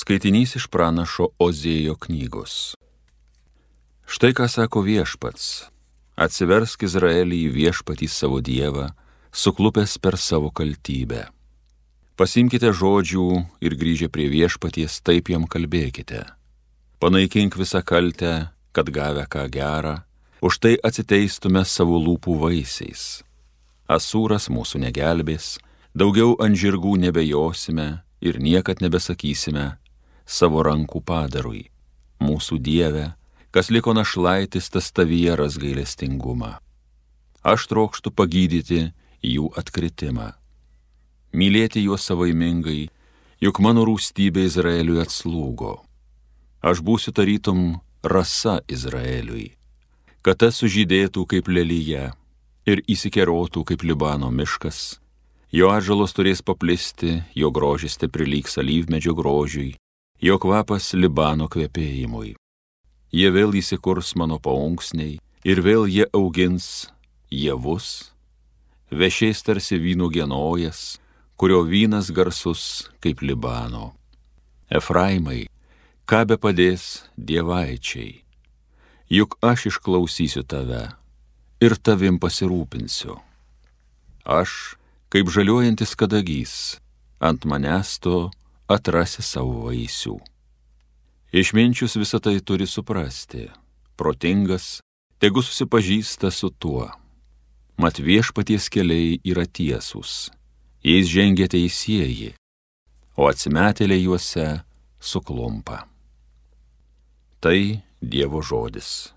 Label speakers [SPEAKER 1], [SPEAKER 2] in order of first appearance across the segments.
[SPEAKER 1] Skaitinys iš pranašo Ozėjo knygos. Štai ką sako Viešpats: atsiversk Izraelį į Viešpatį savo Dievą, suklupęs per savo kaltybę. Pasimkite žodžių ir grįžę prie Viešpaties taip jam kalbėkite. Panaikink visą kaltę, kad gavę ką gerą, už tai atsiteistume savo lūpų vaisiais. Asūras mūsų negelbės, daugiau ant žirgų nebejosime ir niekad nebesakysime savo rankų padarui: mūsų Dieve, kas liko našlaitis, tas tavyje ras gailestingumą. Aš trokštu pagydyti jų atkritimą, mylėti juos savaimingai, juk mano rūstybė Izraeliui atslūgo. Aš būsiu tarytum rasa Izraeliui, kad tas sužydėtų kaip lelyje ir įsikerotų kaip Libano miškas. Jo atžalos turės paplisti, jo grožis prilygs alyvmedžio grožiui, jo kvapas Libano kvepėjimui. Jie vėl įsikurs mano paunksniai ir vėl jie augins javus, vešiais tarsi vynuogė naujas, kurio vynas garsus kaip Libano. Efraimai, ką be padės dievaičiai, juk aš išklausysiu tave ir tavim pasirūpinsiu. Aš, kaip žaliuojantis kadagys, ant manęs tu atrasi savo vaisių. Išminčius visą tai turi suprasti, protingas tegu susipažįsta su tuo. Mat Viešpaties keliai yra tiesūs, jais žengia teisieji, o atsimetėliai juose suklumpa. Tai Dievo žodis.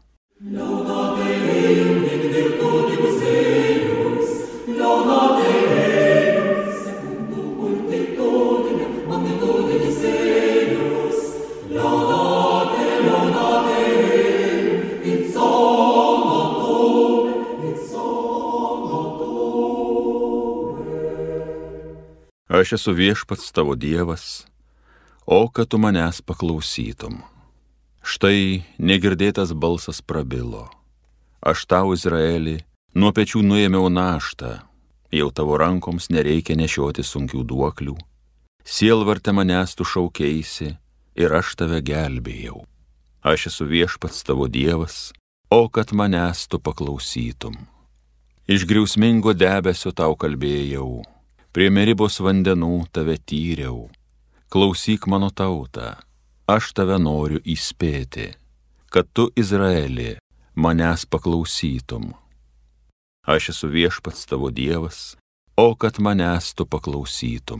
[SPEAKER 1] Aš esu Viešpats tavo Dievas, o kad tu manęs paklausytum. Štai negirdėtas balsas prabilo: aš tau, Izraeli, nuo pečių nuėmiau naštą, jau tavo rankoms nereikia nešioti sunkių duoklių. Sielvarte manęs tu šaukeisi ir aš tave gelbėjau. Aš esu Viešpats tavo Dievas, o kad manęs tu paklausytum. Iš griausmingo debesio tau kalbėjau, prie Meribos vandenų tave tyriau. Klausyk mano tauta, aš tave noriu įspėti, kad tu, Izraeli, manęs paklausytum. Aš esu Viešpats tavo Dievas, o kad manęs tu paklausytum.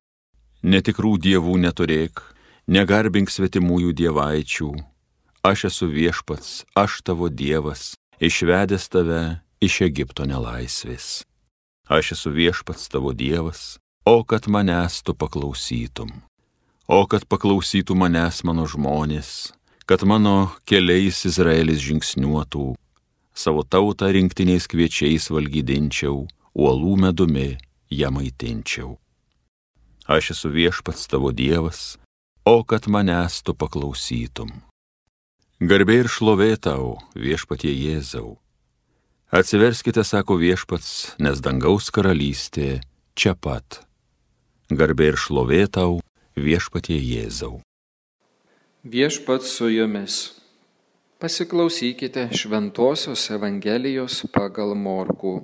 [SPEAKER 1] Netikrų dievų neturėk, negarbink svetimųjų dievaičių. Aš esu Viešpats, aš tavo Dievas, išvedęs tave iš Egipto nelaisvės. Aš esu Viešpats tavo Dievas, o kad manęs tu paklausytum. O kad paklausytų manęs mano žmonės, kad mano keliais Izraelis žingsniuotų, savo tautą rinktiniais kviečiais valgydinčiau, uolų medumi ją maitinčiau. Aš esu Viešpats tavo Dievas, o kad manęs tu paklausytum. Garbė ir šlovė tau, Viešpatie Jėzau. Atsiverskite, sako Viešpats, nes dangaus karalystė čia pat. Garbė ir šlovė tau, Viešpatie Jėzau.
[SPEAKER 2] Viešpats su jumis. Pasiklausykite Šventosios Evangelijos pagal Morkų.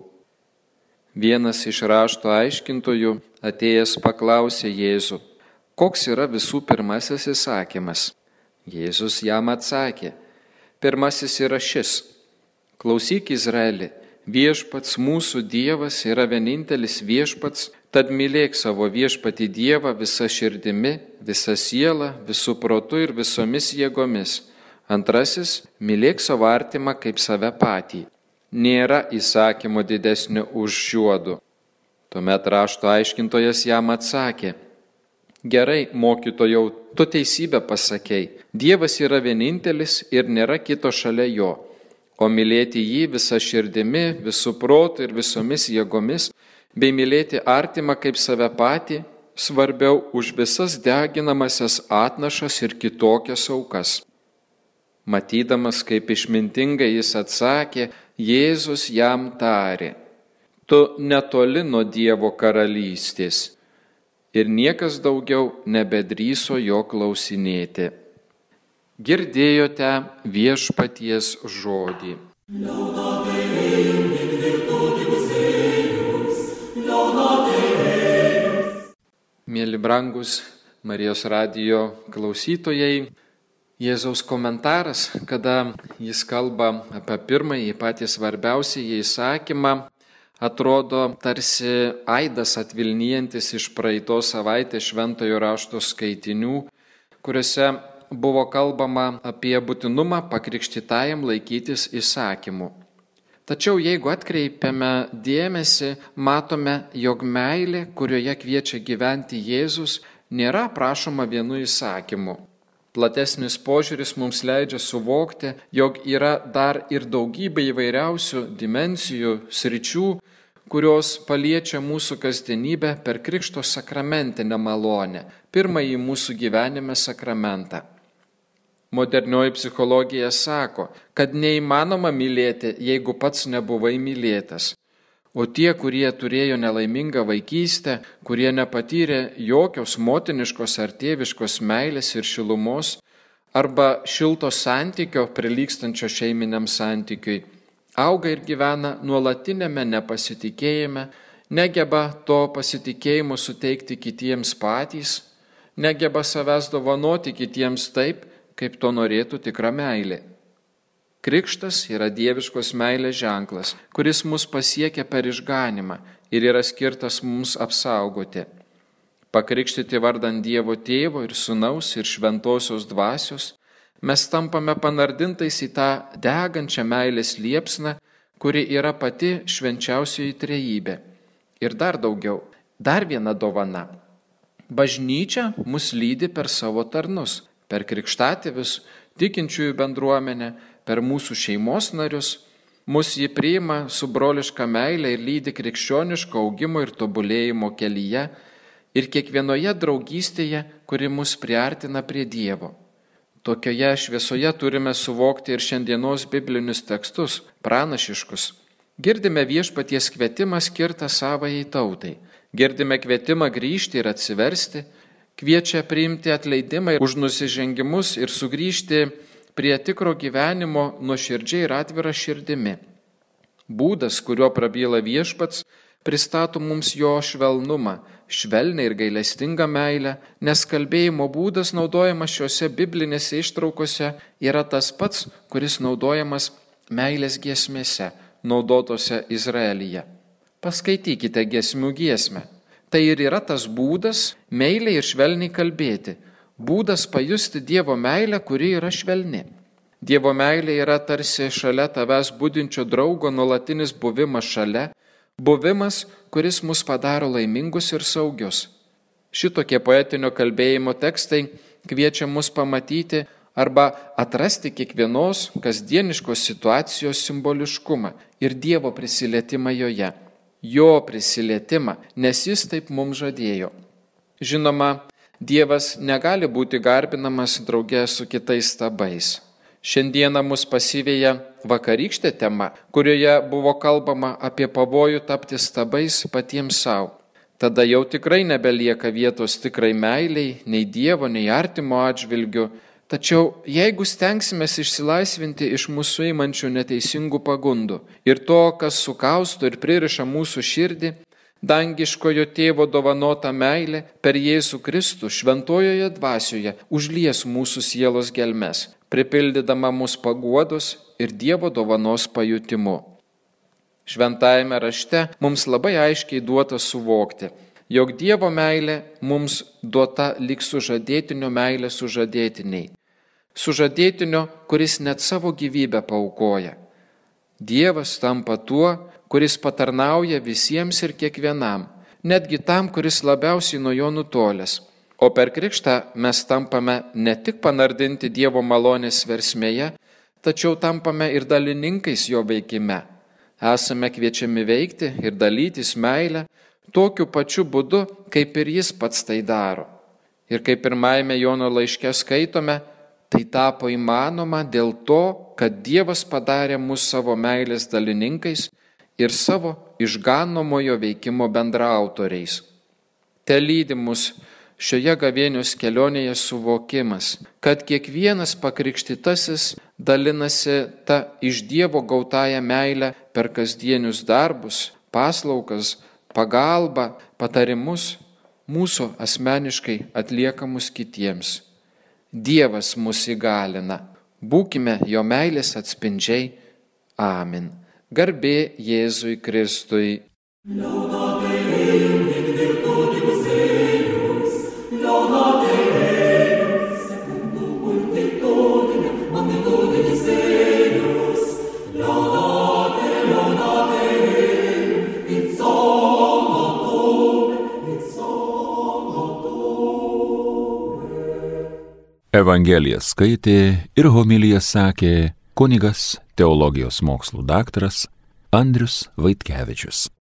[SPEAKER 2] Vienas iš rašto aiškintojų atėjęs paklausė Jėzų: koks yra visų pirmasis įsakymas? Jėzus jam atsakė: pirmasis yra šis: klausyk, Izraeli, Viešpats mūsų Dievas yra vienintelis Viešpats, tad mylėk savo Viešpatį Dievą visa širdimi, visa siela, visų protu ir visomis jėgomis. Antrasis: mylėk savo artimą kaip save patį. Nėra įsakymo didesnio už šiuodu. Tuomet rašto aiškintojas jam atsakė: gerai, mokytojau, tu teisybę pasakei. Dievas yra vienintelis ir nėra kito šalia jo. O mylėti jį visa širdimi, visų protų ir visomis jėgomis, bei mylėti artimą kaip save patį, svarbiau už visas deginamasias atnašas ir kitokias aukas. Matydamas, kaip išmintingai jis atsakė, Jėzus jam tarė: tu netoli nuo Dievo karalystės. ir niekas daugiau nebedrįso jo klausinėti. Girdėjote viešpaties žodį. Mėly brangus Marijos radijo klausytojai, Jėzaus komentaras, kada jis kalba apie pirmąjį patį svarbiausią įsakymą, atrodo tarsi aidas atvilnijantis iš praeitos savaitės šventojo rašto skaitinių, kuriuose buvo kalbama apie būtinumą pakrikštytajam laikytis įsakymų. Tačiau jeigu atkreipiame dėmesį, matome, jog meilė, kurioje kviečia gyventi Jėzus, nėra prašoma vienu įsakymu. Platesnis požiūris mums leidžia suvokti, jog yra dar ir daugybė įvairiausių dimensijų, sričių, kurios paliečia mūsų kasdienybę per Krikšto sakramentinę malonę, pirmąjį mūsų gyvenime sakramentą. Modernioji psichologija sako, kad neįmanoma mylėti, jeigu pats nebuvai mylėtas. O tie, kurie turėjo nelaimingą vaikystę, kurie nepatyrė jokios motiniškos ar tėviškos meilės ir šilumos, arba šilto santykio prilygstančio šeiminiam santykiui, auga ir gyvena nuolatinėme nepasitikėjime, negeba to pasitikėjimo suteikti kitiems patys, negeba savęs dovanoti kitiems taip, kaip to norėtų tikra meilė. Krikštas yra dieviškos meilės ženklas, kuris mus pasiekia per išganymą ir yra skirtas mums apsaugoti. Pakrikštyti vardant Dievo Tėvo ir Sūnaus ir Šventosios Dvasios, mes tampame panardintais į tą degančią meilės liepsną, kuri yra pati švenčiausioji trejybė. Ir dar daugiau, dar viena dovana. Bažnyčia mus lydi per savo tarnus, per krikštatėvius, tikinčiųjų bendruomenę, per mūsų šeimos narius, mus jį priima su broliška meilė ir lydi krikščioniško augimo ir tobulėjimo kelyje ir kiekvienoje draugystėje, kuri mus priartina prie Dievo. Tokioje šviesoje turime suvokti ir šiandienos biblinius tekstus, pranašiškus. Girdime viešpaties kvietimą skirtą savajai tautai. Girdime kvietimą grįžti ir atsiversti, kviečia priimti atleidimą už nusižengimus ir sugrįžti prie tikro gyvenimo nuoširdžiai ir atvira širdimi. Būdas, kuriuo prabyla viešpats, pristato mums jo švelnumą, švelnią ir gailestingą meilę, nes kalbėjimo būdas naudojamas šiuose biblinėse ištraukose yra tas pats, kuris naudojamas meilės giesmėse, naudotose Izraelyje. Paskaitykite giesmių giesmę. Tai ir yra tas būdas meiliai ir švelniai kalbėti, būdas pajusti Dievo meilę, kuri yra švelni. Dievo meilė yra tarsi šalia tavęs budinčio draugo nuolatinis buvimas šalia, buvimas, kuris mus padaro laimingus ir saugius. Šitokie poetinio kalbėjimo tekstai kviečia mus pamatyti arba atrasti kiekvienos kasdieniškos situacijos simboliškumą ir Dievo prisilietimą joje. Jo prisilietimą, nes jis taip mums žadėjo. Žinoma, Dievas negali būti garbinamas drauge su kitais stabais. Šiandieną mus pasiveja vakarykštė tema, kurioje buvo kalbama apie pavojų tapti stabais patiems savo. Tada jau tikrai nebelieka vietos tikrai meiliai, nei Dievo, nei artimo atžvilgių. Tačiau jeigu stengsimės išsilaisvinti iš mūsų įmančių neteisingų pagundų ir to, kas sukausto ir pririša mūsų širdį, dangiškojo Tėvo dovanota meilė per Jėzų Kristų šventojoje dvasioje užlies mūsų sielos gelmes, pripildydama mus paguodos ir Dievo dovanos pajutimu. Šventajame rašte mums labai aiškiai duota suvokti, jog Dievo meilė mums duota lyg sužadėtinio meilė sužadėtiniai. Sužadėtinio, kuris net savo gyvybę paaukoja. Dievas tampa tuo, kuris patarnauja visiems ir kiekvienam, netgi tam, kuris labiausiai nuo jo nutolęs. O per krikštą mes tampame ne tik panardinti Dievo malonės versmėje, tačiau tampame ir dalininkais jo veikime. Esame kviečiami veikti ir dalytis meilę tokiu pačiu būdu, kaip ir jis pats tai daro. Ir kaip pirmajame Jono laiške skaitome, tai tapo įmanoma dėl to, kad Dievas padarė mus savo meilės dalininkais ir savo išganomojo veikimo bendraautoriais. Te lydi mus šioje gavėnios kelionėje suvokimas, kad kiekvienas pakrikštytasis dalinasi ta iš Dievo gautąją meilę per kasdienius darbus, paslaugas, pagalbą, patarimus, mūsų asmeniškai atliekamus kitiems. Dievas mus įgalina. Būkime jo meilės atspindžiai. Amen. Garbė Jėzui Kristui.
[SPEAKER 1] Evangeliją skaitė ir homiliją sakė kunigas teologijos mokslų daktaras Andrius Vaitkevičius.